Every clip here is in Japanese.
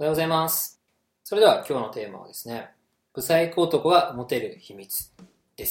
おはようございます。それでは今日のテーマはですね、ブサイク男がモテる秘密です。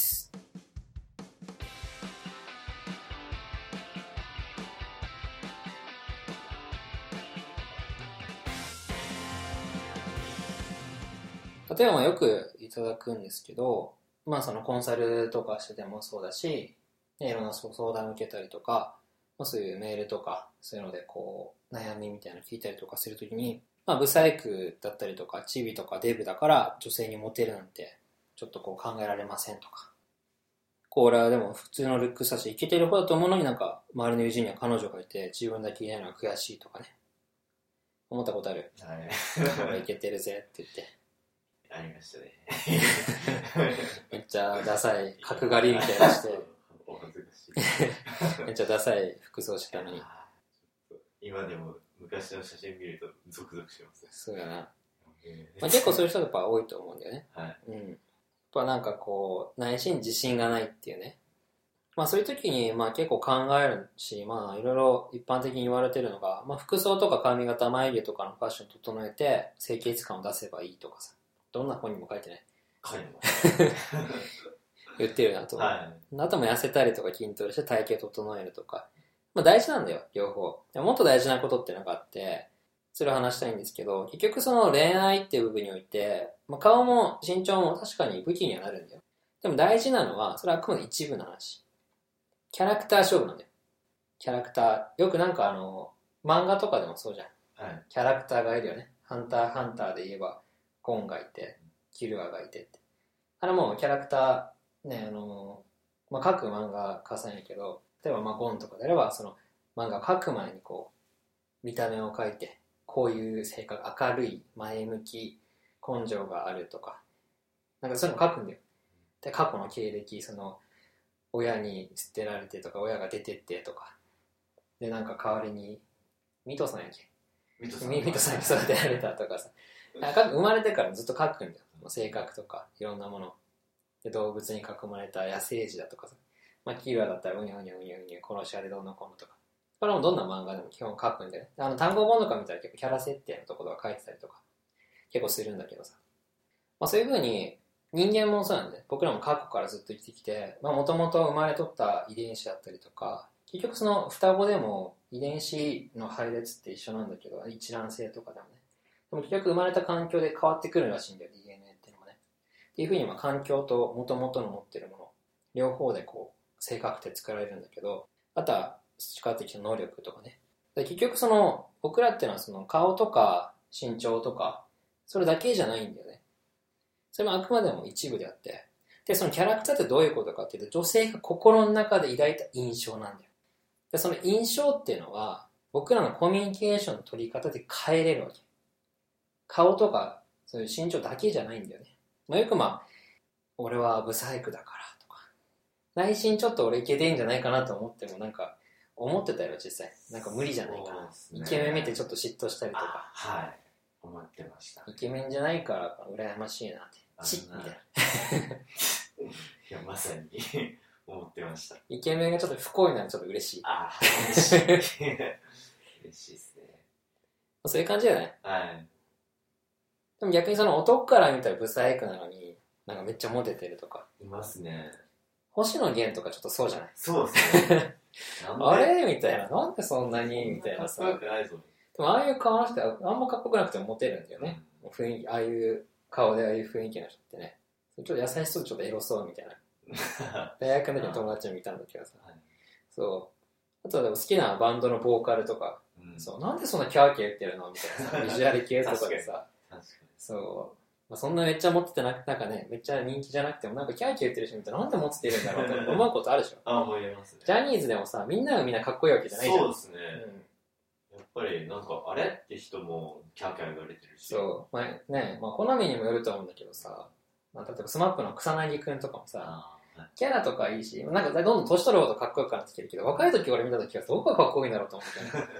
例えばよくいただくんですけど、そのコンサルとかしててもそうだし、いろんな相談を受けたりとか、そういうメールとかそういうので悩みみたいなの聞いたりとかするときに、ブサイクだったりとかチビとかデブだから女性にモテるなんてちょっと考えられませんとか、俺はでも普通のルックスだしイケてる方だと思うのに、周りの友人には彼女がいて自分だけいないのは悔しいとかね、思ったことある？ はい。 俺イケてるぜって言ってありましたね。 めっちゃダサい角刈りみたいなしてお恥ずかしい。 めっちゃダサい服装してたのに。 今でも昔の写真見るとゾクゾクします。 そうやな。結構そういう人がやっぱ多いと思うんだよね。 はい。 うん。やっぱ内心自信がないっていうね。そういう時に結構考えるし、いろいろ一般的に言われてるのが、服装とか髪型、眉毛とかのファッション整えて清潔感を出せばいいとかさ。どんな本にも書いてない。 書いてます。 言ってるなと。 はい。 あとも痩せたりとか筋トレして体型整えるとか。大事なんだよ、両方。もっと大事なことってのがあって、それを話したいんですけど、結局その恋愛っていう部分において、顔も身長も確かに武器にはなるんだよ。でも大事なのは、それはあくまで一部の話。キャラクター勝負なんだよ。キャラクター。よく漫画とかでもそうじゃん。 はい。 キャラクターがいるよね。ハンターハンターで言えば、ゴンがいて、キルアがいてって。もうキャラクター、ね、各漫画家さんやけど、例えばゴンとかであれば、その漫画を描く前に見た目を描いて、こういう性格、明るい、前向き、根性があるとか、そういうの書くんだよ。で、過去の経歴、親に捨てられてとか、親が出てってとか、で、代わりに、ミトさんやっけミトさんに育てられたとかさ、生まれてからずっと書くんだよ。性格とか、いろんなもの。で、動物に囲まれた野生児だとかさ、キーワーだったらうにゃうにゃうにゃうにゃ殺し屋でどうのこうのとか、これもどんな漫画でも基本書くんで、単語本とか見たら結構キャラ設定のところが書いてたりとか結構するんだけどさ、そういう風に人間もそうなんで、僕らも過去からずっと生きてきて、もともと生まれとった遺伝子だったりとか、結局その双子でも遺伝子の配列って一緒なんだけど、一卵性とかでもね、でも結局生まれた環境で変わってくるらしいんだよ、 DNA っていうのもね。っていう風に環境と元々の持ってるもの両方で性格って作られるんだけど、あとは培ってきた能力とかね。で結局僕らっていうのはその顔とか身長とかそれだけじゃないんだよね。それもあくまでも一部であって、でそのキャラクターってどういうことかっていうと、女性が心の中で抱いた印象なんだよ。でその印象っていうのは僕らのコミュニケーションの取り方で変えれるわけ。顔とかそういう身長だけじゃないんだよね。よく俺はブサイクだからとか、内心ちょっと俺イケてんじゃないかなと思っても思ってたよ実際。無理じゃないかな、ね、イケメン見てちょっと嫉妬したりとか。 はい、思ってました。 イケメンじゃないから羨ましいなってチッみたいな。いやまさに思ってました。 イケメンがちょっと不幸になるとちょっと嬉しい。 嬉しい嬉しいですね。 そういう感じじゃない？ はい。 でも逆にその男から見たらブサイクなのにめっちゃモテてるとかいますね。 星野源とかちょっとそうじゃない？ そうですね。 あれみたいな、なんでそんなにみたいなさ。 かっこよくないぞ。 でもああいう顔の人はあんまかっこよくなくてもモテるんだよね、雰囲気。ああいう顔でああいう雰囲気の人ってね、ちょっと優しそうでちょっとエロそうみたいな。大学の時に友達もいたんだけどさ、そう。あとはでも好きなバンドのボーカルとか、そう、なんでそんなキャーキャー言ってるのみたいなさ、ビジュアル系とかでさ、そう、そんなめっちゃ持っててね、めっちゃ人気じゃなくてもキャーキャー言ってる人見たらなんで持ってるんだろうって思うことあるでしょ。 思いますね。 ジャニーズでもさ、みんながみんなかっこいいわけじゃないじゃん。 そうですね。やっぱりあれって人もキャーキャー言われてるし。 そう、好みにもよると思うんだけどさ、例えばスマップの草薙くんとかもさ、キャラとかいいし、どんどん年取るほどかっこよくなってきてるけど、若い時俺見た時はどこがかっこいいんだろうと思ってね。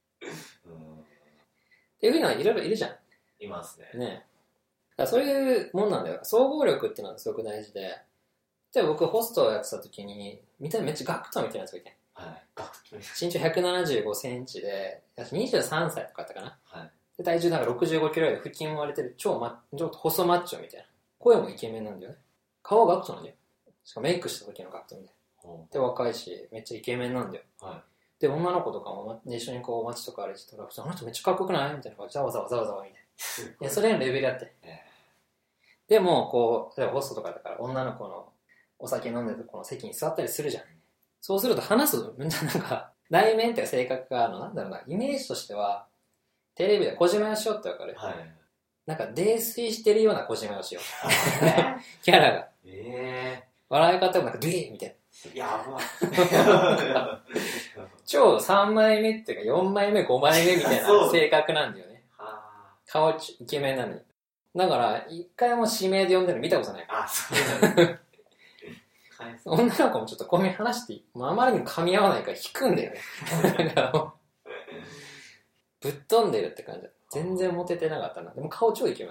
っていうふうにはいろいろいるじゃん。 いますね。 ね。だからそういうもんなんだよ。総合力っていうのはすごく大事で、例えば僕ホストをやってた時に、見た目めっちゃガクトみたいなやつがいて、身長175センチで、23歳とかあったかな。で体重なんか65キロで腹筋も割れてるちょっと細マッチョみたいな。声もイケメンなんだよね。顔はガクトなんだよ。しかもメイクした時のガクトみたいな。で、若いし、めっちゃイケメンなんだよ。 はい、 で、女の子とかも一緒にこう街とか歩いてたら、あの人めっちゃかっこよくないみたいな。ざわざわざわざわみたいな。いや、それのレベルだって。でも、こう、例えばホストとかだから女の子のお酒飲んでるとこの席に座ったりするじゃん。そうすると話す、なんか、内面っていう性格がなんだろうな、イメージとしては、テレビで小島よしおってわかる？ はい。 なんか泥酔してるような小島よしお。キャラが。笑い方もなんかドゥーみたいな。 やば。 超3枚目っていうか4枚目5枚目みたいな性格なんだよね。顔イケメンなのに。だから一回も指名で呼んでるの見たことない。 あ、そうなんだ。 女の子もちょっとこういう話していい？あまりにも噛み合わないから引くんだよね。ぶっ飛んでるって感じだ。全然モテてなかったな。でも顔超イケメン。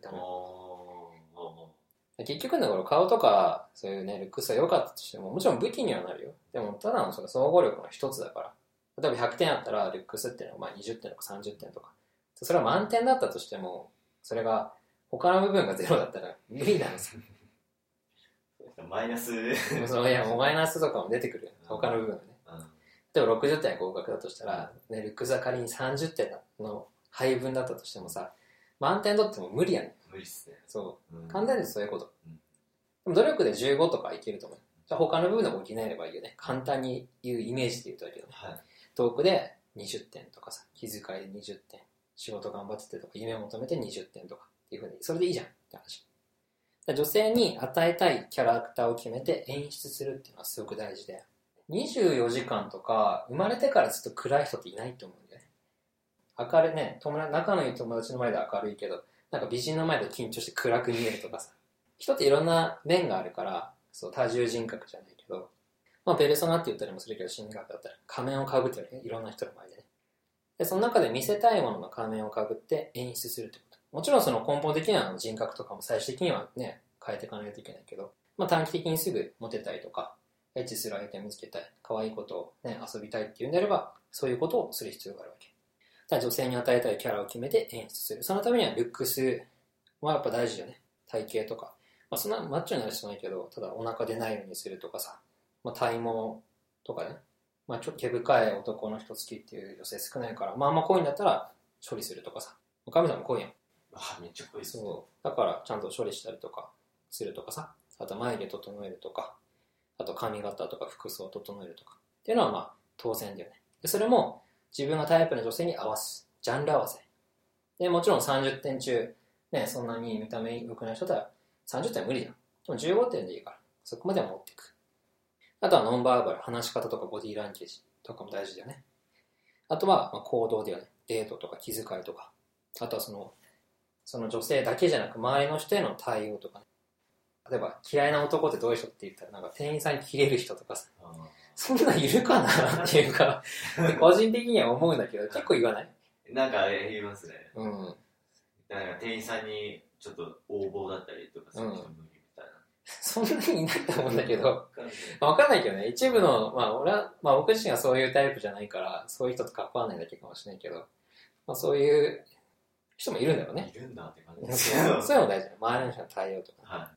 結局のところ顔とかそういうねルックスは良かったとしてももちろん武器にはなるよ。でもただのその総合力の一つだから。例えば100点あったらルックスっていうのはまあ20点とか30点とか。それは満点だったとしてもそれが他の部分がゼロだったら無理なのさ。 マイナスそういやもうマイナスとかも出てくるよ。他の部分がね。例えば60点合格だとしたら、ね、ルックスは仮に30点の配分だったとしてもさ、満点取っても無理やねん。 無理っすね。 そう。簡単にそういうこと。でも努力で15とかいけると思う。じゃあ他の部分で補えればいいよね。簡単に言うイメージで言うとだけどね。 はい、 トークで20点とかさ、気遣いで20点、仕事頑張っててとか、夢を求めて20点とかっていう風に、それでいいじゃんって話。女性に与えたいキャラクターを決めて演出するっていうのはすごく大事で、24時間とか生まれてからずっと暗い人っていないと思うんだよね。明るいね、仲のいい友達の前で明るいけど、なんか美人の前で緊張して暗く見えるとかさ。人っていろんな面があるから、そう多重人格じゃないけど、まあペルソナって言ったりもするけど、心理学だったら仮面をかぶってるね、いろんな人の前でね。で、その中で見せたいものの仮面をかぶって演出するってこと。もちろんその根本的な人格とかも最終的にはね、変えていかないといけないけど、まあ短期的にすぐモテたいとか、エッチする相手を見つけたい、可愛いことを、ね、遊びたいっていうんであれば、そういうことをする必要があるわけ。だから女性に与えたいキャラを決めて演出する。そのためにはルックスはやっぱ大事だよね。体型とか。まあそんなマッチョになる必要ないけど、ただお腹出ないようにするとかさ、まあ体毛とかね。まあちょっと毛深い男の人好きっていう女性少ないから、まああんま濃いんだったら処理するとかさ。神様濃いやん。 あ、めっちゃ濃いですね。 そう。だからちゃんと処理したりとかするとかさ。あと眉毛整えるとか。あと髪型とか服装を整えるとかっていうのはまあ当然だよね。でそれも自分がタイプの女性に合わす。ジャンル合わせ。で、もちろん30点中、ね、そんなに見た目良くない人だったら30点は無理じゃん。でも15点でいいから、そこまでは持っていく。あとはノンバーバル、話し方とかボディーランゲージとかも大事だよね。あとはまあ行動だよね。デートとか気遣いとか。あとはその女性だけじゃなく周りの人への対応とかね。例えば嫌いな男ってどういう人って言ったらなんか店員さんにキレる人とかさ、そんなんいるかなっていうか個人的には思うんだけど結構言わない？ なんか言いますね。 うん。 だから店員さんにちょっと横暴だったりとかする人無理みたいな。 そんなにいないと思うんだけど、わかんないけどね。一部のまあ俺はまあ僕自身はそういうタイプじゃないからそういう人と関わらないだけかもしれないけど、まあそういう人もいるんだろうね。 いるんだって感じですそういうのも大事だ。周りの人の対応とか。 はい。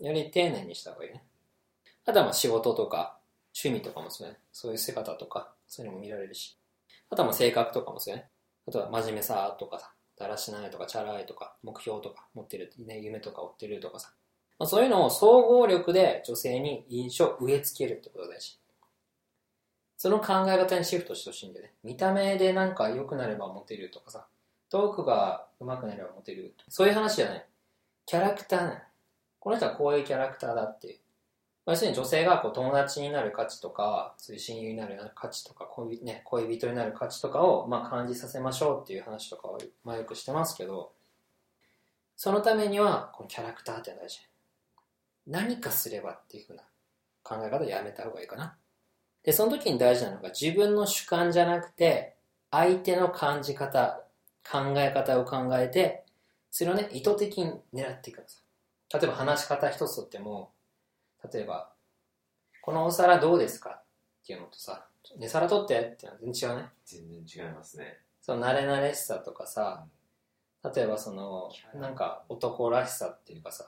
より丁寧にした方がいいね。あとはまあ仕事とか趣味とかもそうね。そういう姿とかそういうのも見られるし。あとはまあ性格とかもそうね。あとは真面目さとかさ、だらしないとかチャラいとか目標とか持ってる、ね、夢とか追ってるとかさ、まあ、そういうのを総合力で女性に印象を植え付けるってことだし、その考え方にシフトしてほしいんだよね。見た目でなんか良くなればモテるとかさ、トークが上手くなればモテる、そういう話じゃない。キャラクターね。この人はこういうキャラクターだっていう。要するに女性がこう友達になる価値とか、そういう親友になる価値とか、恋人になる価値とかをまあ感じさせましょうっていう話とかをまあよくしてますけど、そのためにはこのキャラクターって大事。何かすればっていう風な考え方をやめた方がいいかな。で、その時に大事なのが自分の主観じゃなくて、相手の感じ方、考え方を考えて、それをね、意図的に狙っていくんです。例えば話し方一つとっても、例えば、このお皿どうですかっていうのとさ、皿取ってっていうのは全然違うね。 全然違いますね。 その慣れ慣れしさとかさ、 例えばそのなんか男らしさっていうかさ、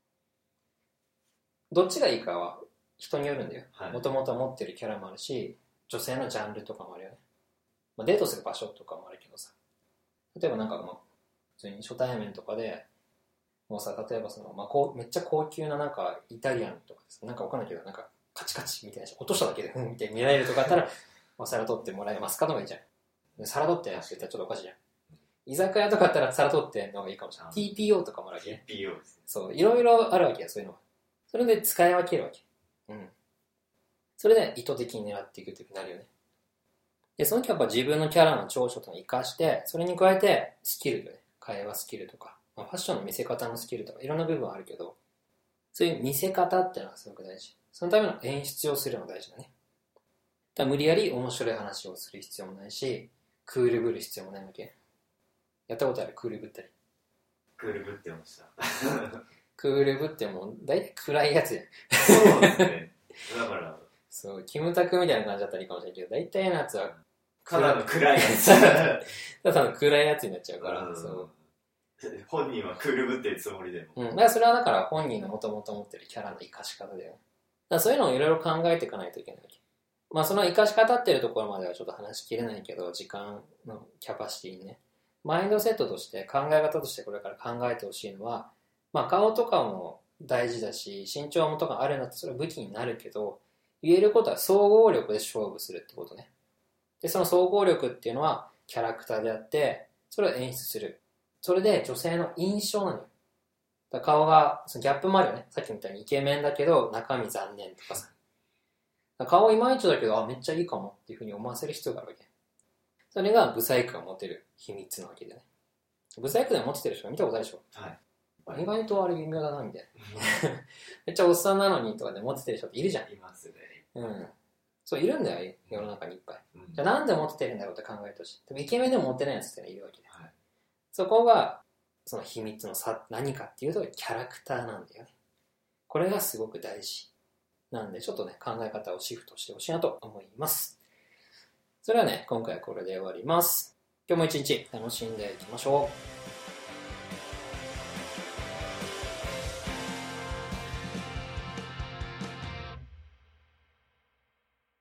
どっちがいいかは人によるんだよ。もともと持ってるキャラもあるし、女性のジャンルとかもあるよね。まあ、デートする場所とかもあるけどさ、例えばなんか普通に初対面とかでもうさ、例えばその、めっちゃ高級ななんかイタリアンとかです、なんかわかんないけど、なんかカチカチみたいな、落としただけでみたいに見られるとかだったら皿取ってもらえますかとかいいじゃん。で皿取ってって言ったらちょっとおかしいじゃん。居酒屋とかだったら皿取っての方がいいかもしれない。TPO とかもあるわけ。 TPO ですね。 そう、いろいろあるわけよ、そういうのは。それで使い分けるわけ。それで意図的に狙っていくというふうになるよね。で、その時やっぱ自分のキャラの長所というのを活かして、それに加えてスキルよね。会話スキルとか、ファッションの見せ方のスキルとか、いろんな部分はあるけど、そういう見せ方っていうのはすごく大事。そのための演出をするのが大事だね。だから無理やり面白い話をする必要もないし、クールぶる必要もないわけ。やったことある？クールぶったり。 クールぶってました。 クールぶってもう大体暗いやつやん。 そうですね。だから、 そう、キムタクみたいな感じだったらいいかもしれないけど、大体のやつはただの暗いやつ。 ただの暗いやつになっちゃうから、そう。 本人はクールぶってるつもりでも。 だからそれはだから本人のもともと持ってるキャラの生かし方だよね。だからそういうのをいろいろ考えていかないといけないわけ。まあその生かし方っていうところまではちょっと話しきれないけど、時間のキャパシティにね。マインドセットとして、考え方としてこれから考えてほしいのは、まあ顔とかも大事だし、身長もとかあるんだとそれは武器になるけど、言えることは総合力で勝負するってことね。で、その総合力っていうのはキャラクターであって、それを演出する。それで女性の印象なのよ。だから顔が、そのギャップもあるよね。さっきみたいにイケメンだけど中身残念とかさ。顔いまいちだけど、めっちゃいいかもっていうふうに思わせる必要があるわけ。それがブサイクが持てる秘密なわけだよね。ブサイクで持ってる人見たことあるでしょ。 はい。 意外とあれ微妙だなみたいな。めっちゃおっさんなのにとかで持ってる人っているじゃん。 いますね。 そう、いるんだよ、世の中にいっぱい。じゃあなんで持ってるんだろうって考えてほしい。でもイケメンでも持ってないやつっているわけで。そこが、その秘密の差、何かっていうと、キャラクターなんだよね。これがすごく大事。なんで、ちょっとね、考え方をシフトしてほしいなと思います。それはね、今回はこれで終わります。今日も一日楽しんでいきましょう。